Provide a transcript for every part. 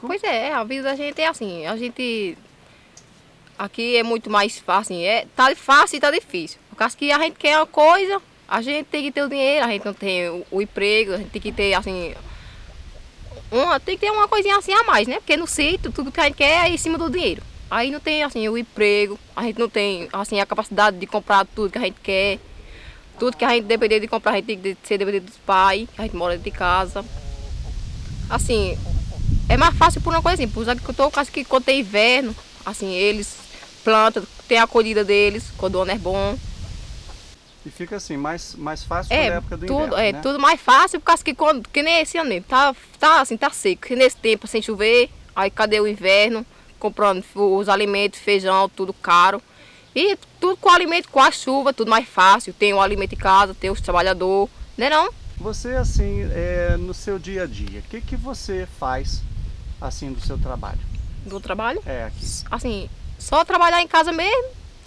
Pois é, a vida da gente é assim, a gente aqui é muito mais fácil, tá fácil e tá difícil. Por causa que a gente quer uma coisa, a gente tem que ter o dinheiro, a gente não tem o emprego, a gente tem que ter assim, tem que ter uma coisinha assim a mais, né? Porque no sítio tudo que a gente quer é em cima do dinheiro. Aí não tem assim o emprego, a gente não tem assim a capacidade de comprar tudo que a gente quer. Tudo que a gente depender de comprar, a gente tem que ser dependente dos pais, a gente mora dentro de casa. Assim, é mais fácil por uma coisa assim, por agricultores que quando tem inverno, assim, eles plantam, tem a colhida deles, quando o ano é bom. E fica assim, mais fácil na época do tudo, inverno, né? tudo mais fácil, por causa que nem esse ano mesmo, tá seco, que nesse tempo sem chover, aí cadê o inverno, comprando os alimentos, feijão, tudo caro. E tudo com alimento, com a chuva, tudo mais fácil, tem o alimento em casa, tem os trabalhadores, né não? Você, assim, no seu dia a dia, o que você faz, assim, do seu trabalho? Do trabalho? É, aqui. Assim, só trabalhar em casa mesmo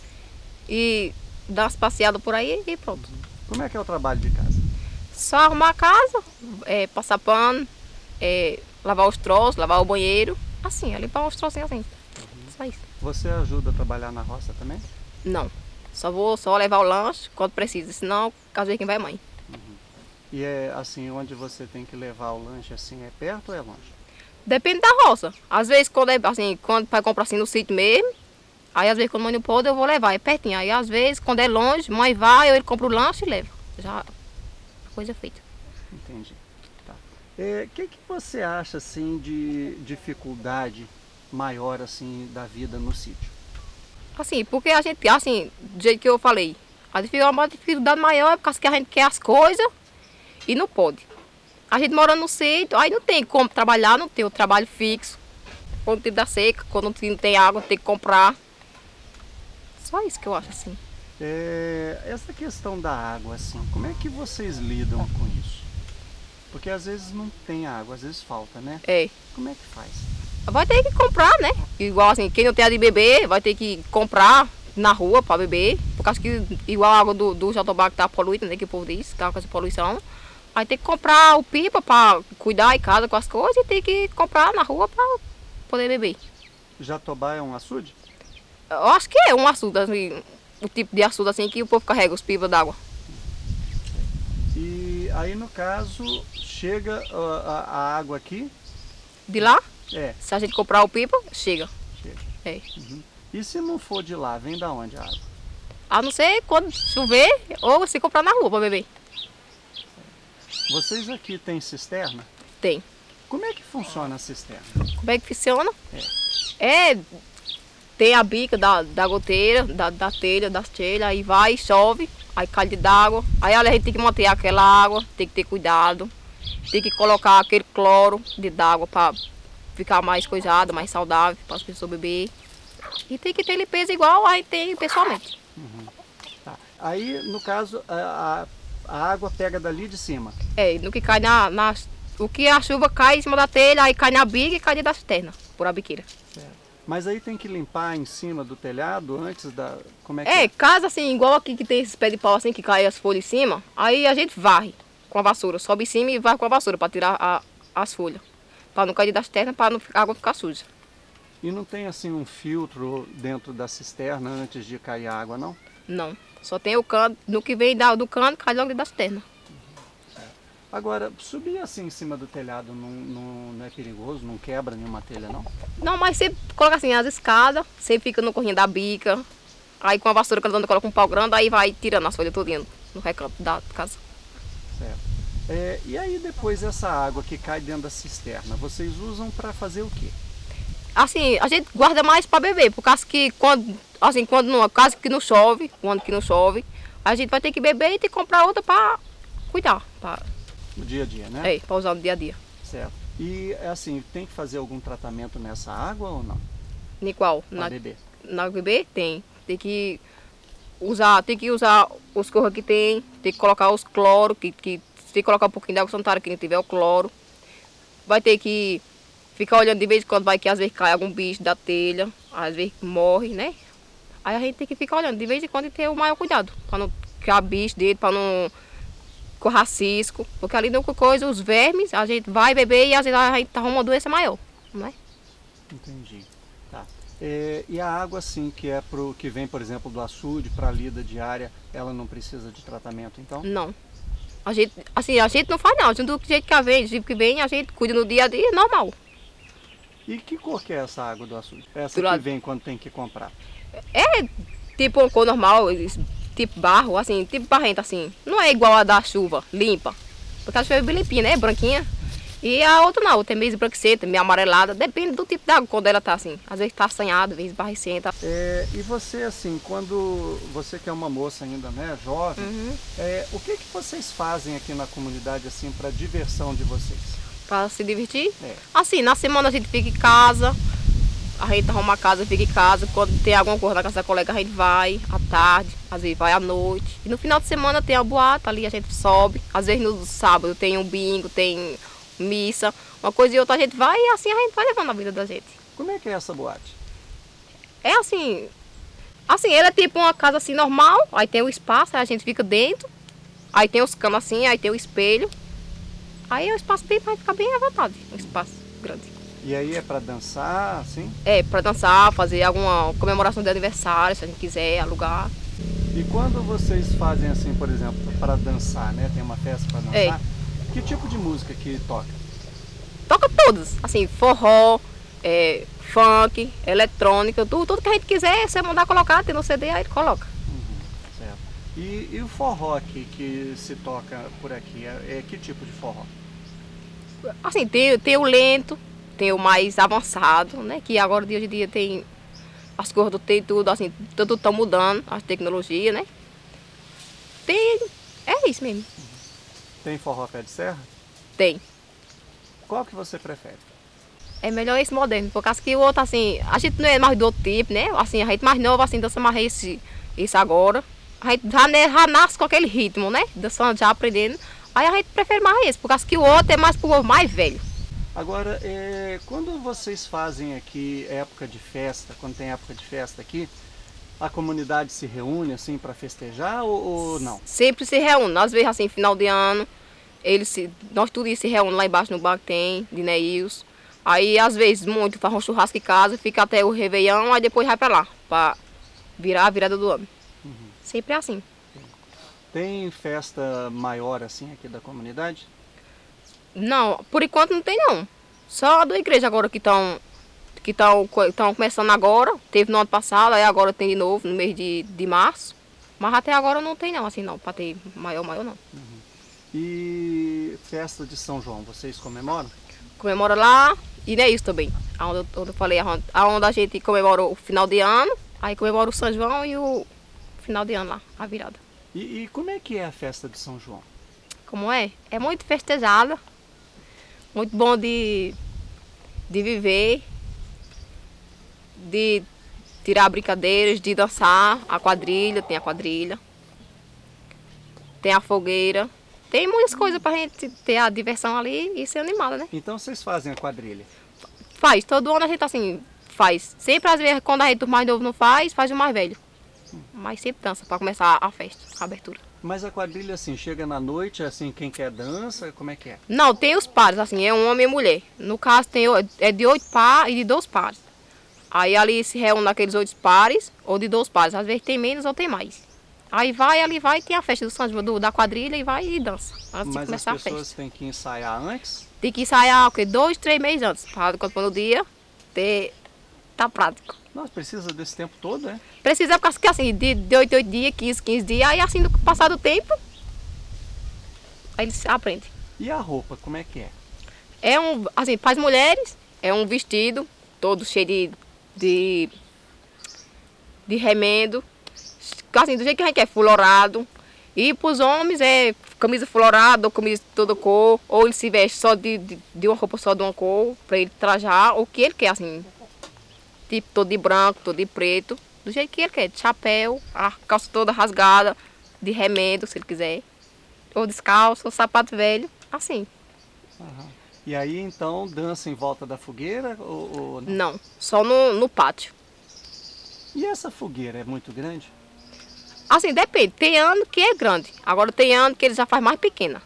e dar umas passeadas por aí e pronto. Como é que é o trabalho de casa? Só arrumar a casa, passar pano, lavar os troços, lavar o banheiro, assim, limpar os trocinhos assim. Só isso. Você ajuda a trabalhar na roça também? Não, só vou levar o lanche quando precisa, senão às vezes quem vai é mãe. E é assim, onde você tem que levar o lanche, assim, é perto ou é longe? Depende da roça. Às vezes quando é assim, quando vai comprar assim no sítio mesmo, aí às vezes quando a mãe não pode eu vou levar, é pertinho. Aí às vezes quando é longe, mãe vai, ou ele compra o lanche e leva. Já a coisa é feita. Entendi. Tá. O que você acha, assim, de dificuldade maior, assim, da vida no sítio? Assim, porque a gente, assim, do jeito que eu falei, a dificuldade maior é por causa que a gente quer as coisas e não pode. A gente mora no sítio, aí não tem como trabalhar, não tem o trabalho fixo. Quando tem da seca, quando não tem água, tem que comprar. Só isso que eu acho assim. Essa questão da água, assim, como é que vocês lidam com isso? Porque às vezes não tem água, às vezes falta, né? É. Como é que faz? Vai ter que comprar, né? Igual assim, quem não tem a de beber, vai ter que comprar na rua para beber. Por causa que igual a água do Jatobá que tá poluída, né? Que o povo diz, que tá com essa poluição. Aí tem que comprar o pipa para cuidar em casa com as coisas e tem que comprar na rua para poder beber. Jatobá é um açude? Eu acho que é um açude, assim, o tipo de açude assim que o povo carrega os pipas d'água. E aí, no caso, chega a água aqui? De lá, É, se a gente comprar o pipa, chega. chega. É. E se não for de lá, vem da onde a água? A não ser quando chover ou se comprar na rua para beber. Vocês aqui têm cisterna? Tem. Como é que funciona a cisterna? Como é que funciona? Tem a bica da goteira, da telha, das telhas, aí vai, chove, aí cai de água. Aí a gente tem que manter aquela água, tem que ter cuidado, tem que colocar aquele cloro de água para ficar mais coisada, mais saudável, para as pessoas beber. E tem que ter limpeza igual a gente tem pessoalmente. Tá. Aí, no caso, a água pega dali de cima. No que cai o que a chuva cai em cima da telha, aí cai na bica e cai dentro da cisterna, por a biqueira. Certo. Mas aí tem que limpar em cima do telhado antes da... Como é que é? Casa assim, igual aqui que tem esses pés de pau assim, que cai as folhas em cima, aí a gente varre com a vassoura, sobe em cima e varre com a vassoura para tirar as folhas. Para não cair da cisterna, para a água ficar suja. E não tem assim um filtro dentro da cisterna antes de cair a água, não? Não, só tem o cano, no que vem do cano, cai logo dentro da cisterna. Agora, subir assim em cima do telhado não é perigoso? Não quebra nenhuma telha, não? Não, mas você coloca assim as escadas, você fica no corrinho da bica, aí com a vassoura cantando coloca um pau grande, aí vai tirando as folhas todinho no recanto da casa. Certo. E aí depois essa água que cai dentro da cisterna, vocês usam para fazer o quê? Assim, a gente guarda mais para beber, por causa que quando não, caso que não chove, quando que não chove, a gente vai ter que beber e ter que comprar outra para cuidar, No dia a dia, né? para usar no dia a dia. Certo. E assim, tem que fazer algum tratamento nessa água ou não? Nem qual? Para beber? Na bebê tem. Tem que usar os corros que tem que colocar os cloro, que tem que colocar um pouquinho de água sanitária que não tiver o cloro. Vai ter que ficar olhando de vez em quando, vai que às vezes cai algum bicho da telha, às vezes morre, né? Aí a gente tem que ficar olhando de vez em quando e ter o maior cuidado, para não criar bicho dele, para não correr cisco, porque ali não coisa, os vermes, a gente vai beber e às vezes a gente arruma uma doença maior, não é? Entendi. Tá. E a água, assim, que é que vem, por exemplo, do açude para a lida diária, ela não precisa de tratamento, então? Não. A gente não faz não. Do jeito que vem, a gente cuida no dia a dia, normal. E que cor que é essa água do açude? Essa Do que lado. vem quando tem que comprar? É tipo uma cor normal, tipo barro, assim, tipo barrenta, assim. Não é igual a da chuva, limpa. Porque a chuva é bem limpinha, né? Branquinha. E a outra não, tem meio branquecenta, meio amarelada. Depende do tipo d'água, quando ela tá assim. Às vezes tá assanhada, às vezes barricenta. E você, assim, quando você que é uma moça ainda, né, jovem, o que vocês fazem aqui na comunidade, assim, para diversão de vocês? Pra se divertir. É. Assim, na semana a gente fica em casa. A gente arruma a casa, fica em casa. Quando tem alguma coisa na casa da colega, a gente vai à tarde, às vezes vai à noite. E no final de semana tem a boate ali, a gente sobe. Às vezes no sábado tem um bingo, tem missa. Uma coisa e outra a gente vai e assim a gente vai levando a vida da gente. Como é que é essa boate? É assim, ela é tipo uma casa assim normal, aí tem o espaço, aí a gente fica dentro. Aí tem os canos assim, aí tem o espelho. Aí o espaço dentro vai ficar bem à vontade, um espaço grande. E aí é para dançar, assim? É, pra dançar, fazer alguma comemoração de aniversário, se a gente quiser alugar. E quando vocês fazem, assim, por exemplo, para dançar, né? Tem uma festa para dançar. Que tipo de música que toca? Toca todas, assim, forró, funk, eletrônica, tudo que a gente quiser, você mandar colocar, tem no CD, aí ele coloca. Certo. E o forró aqui que se toca por aqui, que tipo de forró? Assim, tem o lento, tem o mais avançado, né? Que agora de hoje em dia tem as coisas, tem tudo, assim, tudo tá mudando, as tecnologias, né? É isso mesmo, Tem forró pé de serra? tem. Qual que você prefere? É melhor esse moderno, por causa que o outro, assim, a gente não é mais do outro tipo, né? Assim, a gente mais nova, assim, dança mais esse agora. A gente já nasce com aquele ritmo, né? Dançando, já aprendendo. Aí a gente prefere mais esse, por causa que o outro é mais pro povo mais velho. Agora, quando vocês fazem aqui época de festa, quando tem época de festa aqui, a comunidade se reúne, assim, para festejar ou não? Sempre se reúne, às vezes, assim, final de ano, nós tudo se reúne lá embaixo no bar que tem, de Neils. Aí, às vezes, muito, faz um churrasco em casa, fica até o Réveillon, aí depois vai pra lá, pra virar a virada do ano. Sempre é assim. Tem festa maior, assim, aqui da comunidade? Não, por enquanto não tem não. Só a da igreja agora que estão começando agora. Teve no ano passado, aí agora tem de novo, no mês de março. Mas até agora não tem não, assim não, pra ter maior não. E festa de São João, vocês comemoram? Comemora lá e não é isso também. Onde eu falei, aonde a gente comemora o final de ano, aí comemora o São João e o final de ano lá, a virada. E como é que é a festa de São João? Como é? É muito festejada, muito bom de viver, de tirar brincadeiras, de dançar, tem a quadrilha, tem a fogueira. Tem muitas coisas pra gente ter a diversão ali e ser animada, né? Então vocês fazem a quadrilha? Faz, todo ano a gente assim, faz. Sempre às vezes quando a gente o mais novo não faz, faz o mais velho. Mas sempre dança pra começar a festa, a abertura. Mas a quadrilha, assim, chega na noite, assim, quem quer dança, como é que é? Não, tem os pares, assim, é um homem e mulher. No caso é de 8 pares e de 12 pares. Aí ali se reúne aqueles 8 pares ou de 12 pares. Às vezes tem menos ou tem mais. Aí ali vai, tem a festa do São João, da quadrilha e vai e dança. Antes de Mas as começar a pessoas festa. têm que ensaiar antes? Tem que ensaiar o quê? 2, 3 meses antes. Para quando for no dia, tá prático. Nossa, precisa desse tempo todo, é? Precisa, porque assim, de 8 em 8 dias, 15 em 15 dias, aí assim, no passar do tempo, aí eles aprendem. E a roupa, como é que é? Assim, para as mulheres, é um vestido todo cheio de remendo, assim, do jeito que a gente quer, florado. E para os homens é camisa florada ou camisa de toda cor, ou ele se veste só de uma roupa só de uma cor, para ele trajar o que ele quer, assim, tipo todo de branco, todo de preto, do jeito que ele quer, de chapéu, a calça toda rasgada, de remendo, se ele quiser, ou descalço, ou sapato velho, assim. E aí, então, dança em volta da fogueira ou não? Não, só no pátio. E essa fogueira é muito grande? Assim, depende. Tem ano que é grande. Agora tem ano que ele já faz mais pequena.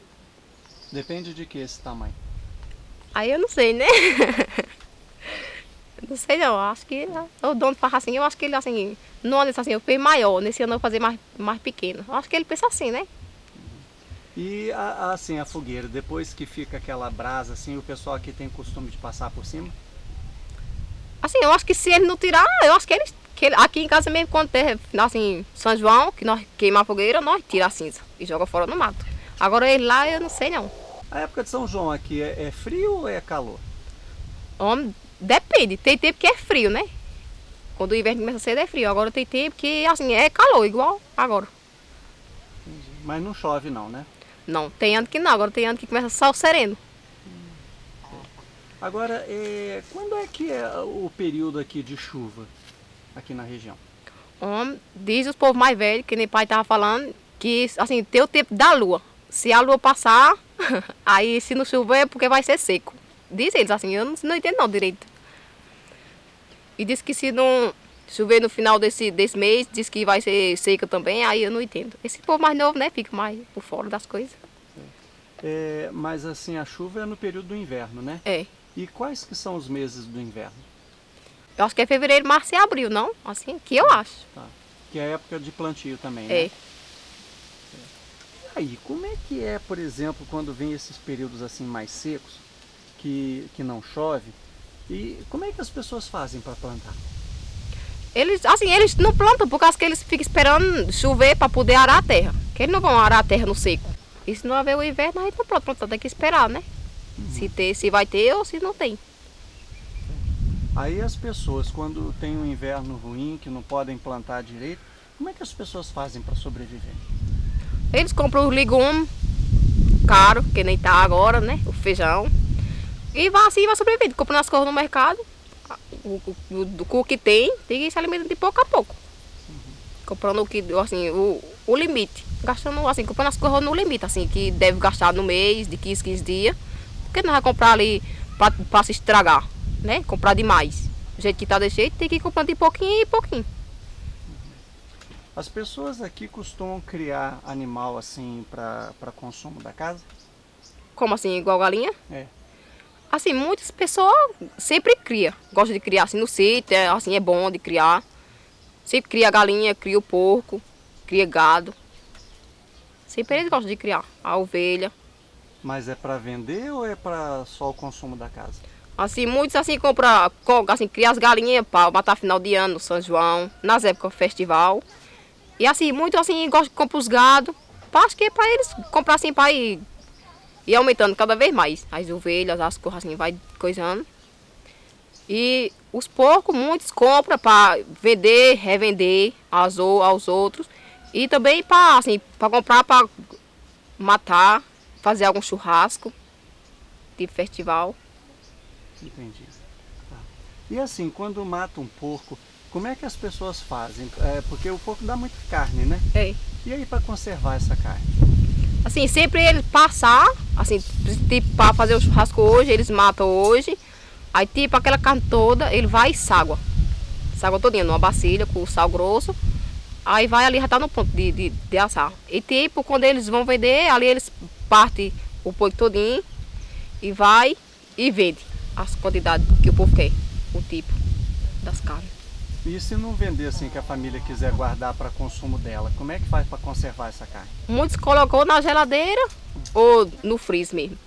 Depende de que esse tamanho? Aí eu não sei, né? Não sei não, acho que o dono faz assim, eu acho que ele assim, no ano assim, eu fiz maior, nesse ano eu vou fazer mais pequeno. Eu acho que ele pensa assim, né? E assim, a fogueira, depois que fica aquela brasa, assim, o pessoal aqui tem costume de passar por cima? Assim, eu acho que se ele não tirar, eu acho que aqui em casa mesmo, quando tem assim, São João, que nós queimamos a fogueira, nós tiramos a cinza e joga fora no mato. Agora ele lá, eu não sei não. A época de São João aqui é frio ou é calor? Homem, depende, tem tempo que é frio, né? Quando o inverno começa cedo é frio, agora tem tempo que assim, é calor, igual agora. Entendi. Mas não chove não, né? Não, tem ano que não, agora tem ano que começa só o sereno. Agora, quando é que é o período aqui de chuva, aqui na região? Homem, diz os povos mais velhos, que nem pai estava falando, que assim, tem o tempo da lua. Se a lua passar, aí se não chover é porque vai ser seco. Diz eles assim, eu não entendo não direito. E diz que se não chover no final desse mês, diz que vai ser seca também, aí eu não entendo. Esse povo mais novo, né, fica mais por fora das coisas. Mas assim, a chuva é no período do inverno, né? É. E quais que são os meses do inverno? Eu acho que é fevereiro, março e abril, não? Assim, que eu acho. Tá. Que é a época de plantio também, É. né? Aí, como é que é, por exemplo, quando vem esses períodos assim mais secos, que não chove, e como é que as pessoas fazem para plantar? Eles não plantam por causa que eles ficam esperando chover para poder arar a terra. Que eles não vão arar a terra no seco. E se não haver o inverno, a gente não planta, tem que esperar, né? Se vai ter ou se não tem. Aí as pessoas, quando tem um inverno ruim, que não podem plantar direito, como é que as pessoas fazem para sobreviver? Eles compram os legumes caro, que nem tá agora, né? O feijão. E vai assim, vai sobrevivendo. Comprando as coisas no mercado. O que tem que se alimentar de pouco a pouco. Comprando o que, assim, o limite. Gastando, assim, comprando as coisas no limite, assim, que deve gastar no mês, de 15 dias. Porque não vai comprar ali para se estragar, né? Comprar demais. Do jeito que tá desse jeito, tem que ir comprando de pouquinho em pouquinho. As pessoas aqui costumam criar animal assim para consumo da casa? Como assim, igual galinha? É. Assim, muitas pessoas sempre criam. Gostam de criar assim no sítio, assim, é bom de criar. Sempre cria galinha, cria o porco, cria gado. Sempre eles gostam de criar a ovelha. Mas é para vender ou é para só o consumo da casa? Assim, muitos assim compram, assim, cria as galinhas para matar final de ano, no São João, nas épocas do festival. E assim, muitos assim gostam de comprar os gados. Acho que é para eles comprar assim para ir aumentando cada vez mais. As ovelhas, as coisas assim, vai coisando. E os porcos, muitos compram para vender, revender aos outros. E também para assim, comprar para matar, fazer algum churrasco, tipo festival. Entendi. Tá. E assim, quando mata um porco, como é que as pessoas fazem? Porque o porco dá muita carne, né? É. E aí para conservar essa carne? Assim, sempre ele passar, assim, tipo, para fazer o churrasco hoje, eles matam hoje. Aí, tipo, aquela carne toda, ele vai e ságua. Ságua todinha numa bacia com sal grosso. Aí vai ali, já tá no ponto de assar. E tipo, quando eles vão vender, ali eles partem o porco todinho e vai e vende as quantidades que o povo quer, o tipo das carnes. E se não vender assim, que a família quiser guardar para consumo dela, como é que faz para conservar essa carne? Muitos colocou na geladeira ou no freezer mesmo.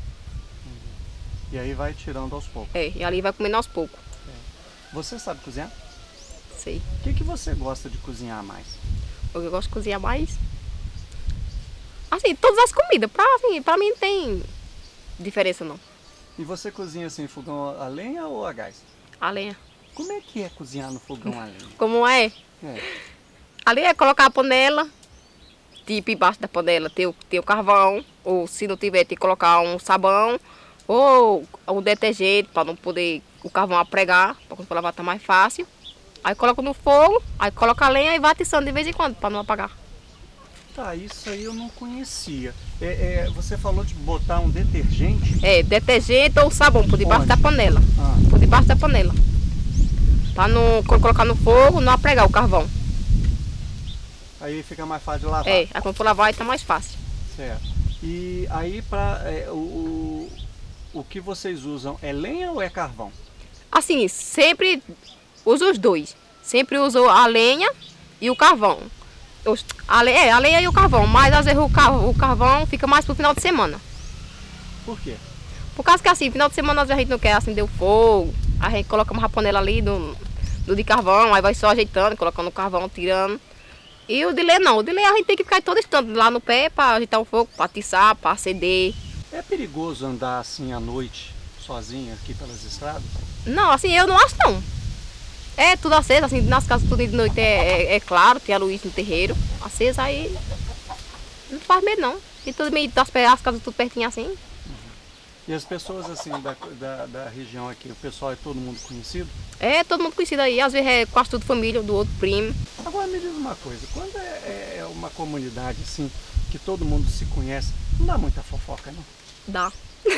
E aí vai tirando aos poucos. É, e ali vai comendo aos poucos. Você sabe cozinhar? Sei. O que você gosta de cozinhar mais? O que eu gosto de cozinhar mais? Assim, todas as comidas. Pra mim não tem diferença não. E você cozinha assim, fogão a lenha ou a gás? A lenha. Como é que é cozinhar no fogão a lenha? Como é? Ali é colocar a panela, tipo embaixo da panela tem o carvão, ou se não tiver, tem que colocar um sabão, ou um detergente para não poder o carvão apregar, para quando for lavar tá mais fácil. Aí coloca no fogo, aí coloca a lenha e vai atiçando de vez em quando, para não apagar. Tá, isso aí eu não conhecia. Você falou de botar um detergente? É, detergente ou sabão por debaixo Onde? da panela. Ah. Por debaixo da panela. Para não, quando colocar no fogo, não apregar o carvão. Aí fica mais fácil de lavar. É, aí quando for lavar, tá mais fácil. Certo. E aí o que vocês usam é lenha ou é carvão? Assim, sempre uso os dois. Sempre uso a lenha e o carvão. A lenha e o carvão, mas às vezes o carvão fica mais pro final de semana. Por quê? Por causa que assim, final de semana às vezes a gente não quer acender o fogo, a gente coloca uma panela ali do de carvão, aí vai só ajeitando, colocando o carvão, tirando. E o de lenha não, o de lenha a gente tem que ficar todo instante lá no pé para ajeitar o fogo, para atiçar, para acender. É perigoso andar assim à noite, sozinha aqui pelas estradas? Não, assim, eu não acho não. É tudo aceso, assim, nas casas tudo de noite é claro, tem a luz no terreiro, acesa, aí não faz medo não. E tudo meio as casas tudo pertinho assim. E as pessoas assim da região aqui, o pessoal é todo mundo conhecido? É todo mundo conhecido aí, às vezes é quase tudo família, do outro primo. Agora me diz uma coisa, quando é uma comunidade assim, que todo mundo se conhece, não dá muita fofoca não? Dá.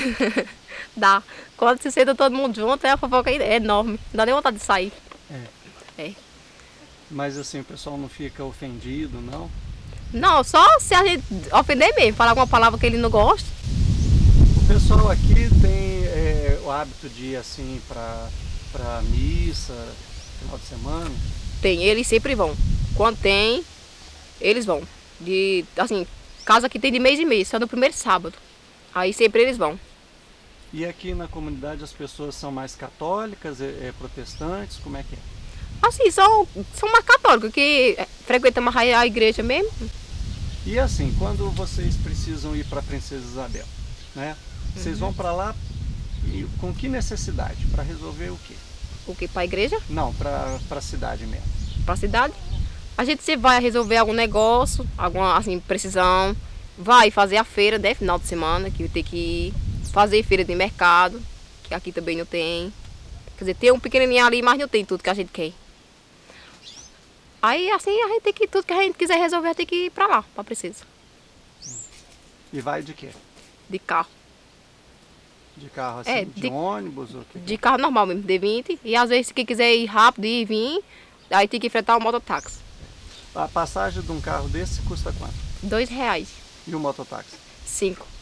Dá. Quando se senta todo mundo junto, a fofoca é enorme. Não dá nem vontade de sair. É. Mas assim, o pessoal não fica ofendido, não? Não, só se a gente ofender mesmo, falar alguma palavra que ele não gosta. O pessoal aqui tem o hábito de ir assim para missa, final de semana? Tem, eles sempre vão. Quando tem, eles vão. Assim, casa que tem de mês em mês, só no primeiro sábado. Aí sempre eles vão. E aqui na comunidade as pessoas são mais católicas, protestantes, como é que é? Assim, são mais católicos, que frequentam mais a igreja mesmo. E assim, quando vocês precisam ir para a Princesa Isabel, né? Vocês vão para lá e com que necessidade? Para resolver o quê? O que? Para a igreja? Não, para a cidade mesmo. Para a cidade. A gente se vai resolver algum negócio, alguma assim, precisão. Vai fazer a feira, né? Final de semana, que tem que ir. Fazer feira de mercado, que aqui também não tem. Quer dizer, tem um pequenininho ali, mas não tem tudo que a gente quer. Aí assim a gente tem que, tudo que a gente quiser resolver, tem que ir para lá, para Princesa. E vai de quê? De carro. De carro assim, de ônibus ou o quê? De carro normal mesmo, D20. E às vezes, se quem quiser ir rápido e vir, aí tem que enfrentar o mototáxi. A passagem de um carro desse custa quanto? R$ 2. E o mototáxi? 5.